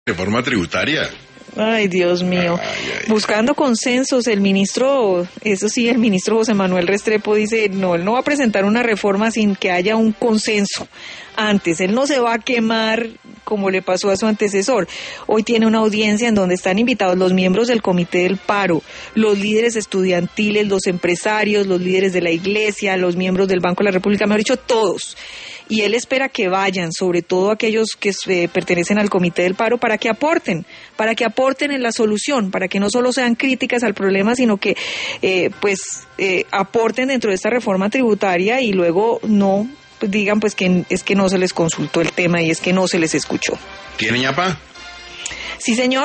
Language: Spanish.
Reforma tributaria. Ay, Dios mío. Buscando consensos, el ministro José Manuel Restrepo dice, no, él no va a presentar una reforma sin que haya un consenso antes. Él no se va a quemar como le pasó a su antecesor. Hoy tiene una audiencia en donde están invitados los miembros del Comité del Paro, los líderes estudiantiles, los empresarios, los líderes de la iglesia, los miembros del Banco de la República, mejor dicho, todos. Y él espera que vayan, sobre todo aquellos que pertenecen al Comité del Paro, para que aporten en la solución, para que no solo sean críticas al problema, sino que aporten dentro de esta reforma tributaria y luego no digan pues que es que no se les consultó el tema y es que no se les escuchó. ¿Tiene ñapa? Sí, señor.